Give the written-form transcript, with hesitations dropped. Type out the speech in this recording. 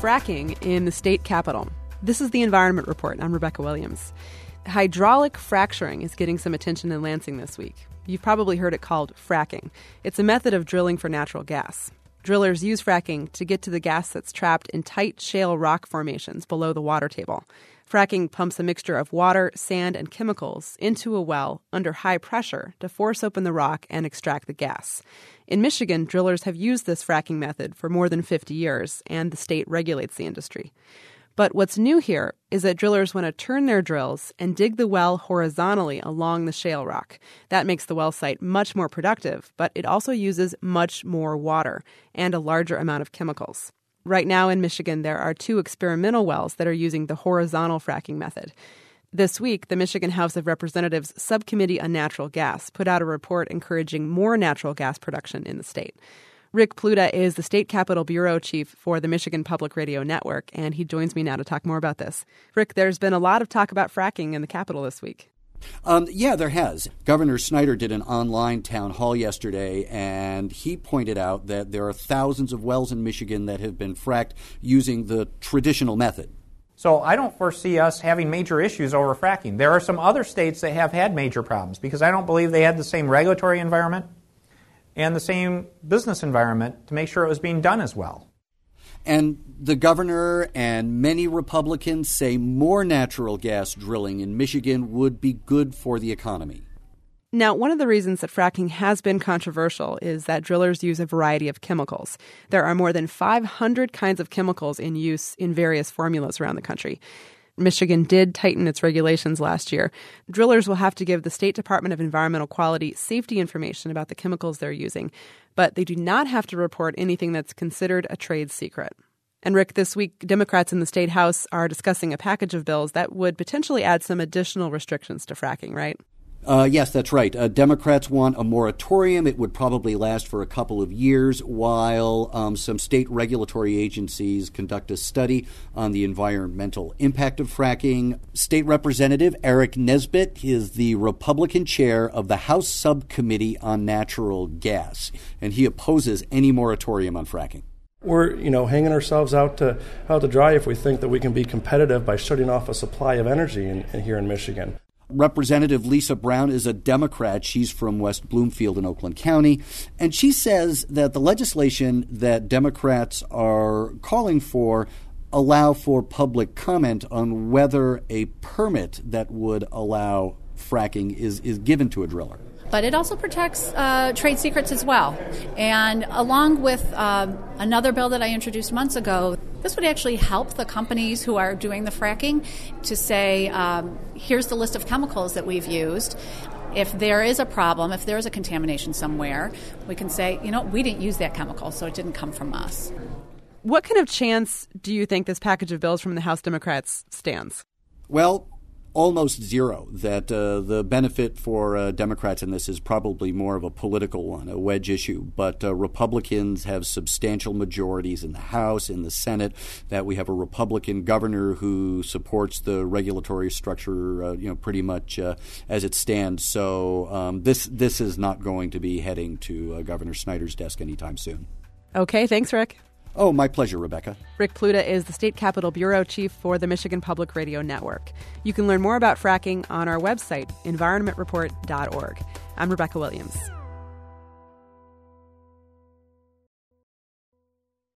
fracking in the state capitol. This is the Environment Report. I'm Rebecca Williams. Hydraulic fracturing is getting some attention in Lansing this week. You've probably heard it called fracking. It's a method of drilling for natural gas. Drillers use fracking to get to the gas that's trapped in tight shale rock formations below the water table. Fracking pumps a mixture of water, sand, and chemicals into a well under high pressure to force open the rock and extract the gas. In Michigan, drillers have used this fracking method for more than 50 years, and the state regulates the industry. But what's new here is that drillers want to turn their drills and dig the well horizontally along the shale rock. That makes the well site much more productive, but it also uses much more water and a larger amount of chemicals. Right now in Michigan, there are 2 experimental wells that are using the horizontal fracking method. This week, the Michigan House of Representatives Subcommittee on Natural Gas put out a report encouraging more natural gas production in the state. Rick Pluta is the State Capitol Bureau Chief for the Michigan Public Radio Network, and he joins me now to talk more about this. Rick, there's been a lot of talk about fracking in the Capitol this week. Yeah, there has. Governor Snyder did an online town hall yesterday, and he pointed out that there are thousands of wells in Michigan that have been fracked using the traditional method. So I don't foresee us having major issues over fracking. There are some other states that have had major problems because I don't believe they had the same regulatory environment and the same business environment to make sure it was being done as well. And the governor and many Republicans say more natural gas drilling in Michigan would be good for the economy. Now, one of the reasons that fracking has been controversial is that drillers use a variety of chemicals. There are more than 500 kinds of chemicals in use in various formulas around the country. Michigan did tighten its regulations last year. Drillers will have to give the State Department of Environmental Quality safety information about the chemicals they're using, but they do not have to report anything that's considered a trade secret. And Rick, this week, Democrats in the State House are discussing a package of bills that would potentially add some additional restrictions to fracking, right? Yes, that's right. Democrats want a moratorium. It would probably last for a couple of years while some state regulatory agencies conduct a study on the environmental impact of fracking. State Representative Eric Nesbitt is the Republican chair of the House Subcommittee on Natural Gas, and he opposes any moratorium on fracking. We're, hanging ourselves out to dry if we think that we can be competitive by shutting off a supply of energy here in Michigan. Representative Lisa Brown is a Democrat. She's from West Bloomfield in Oakland County. And she says that the legislation that Democrats are calling for allow for public comment on whether a permit that would allow fracking is given to a driller. But it also protects trade secrets as well. And along with another bill that I introduced months ago, this would actually help the companies who are doing the fracking to say, here's the list of chemicals that we've used. If there is a problem, if there is a contamination somewhere, we can say, we didn't use that chemical, so it didn't come from us. What kind of chance do you think this package of bills from the House Democrats stands? Well, almost zero. That the benefit for Democrats in this is probably more of a political one, a wedge issue. But Republicans have substantial majorities in the House, in the Senate, that we have a Republican governor who supports the regulatory structure, pretty much as it stands. So this is not going to be heading to Governor Snyder's desk anytime soon. Okay, thanks, Rick. Oh, my pleasure, Rebecca. Rick Pluta is the State Capitol Bureau Chief for the Michigan Public Radio Network. You can learn more about fracking on our website, environmentreport.org. I'm Rebecca Williams.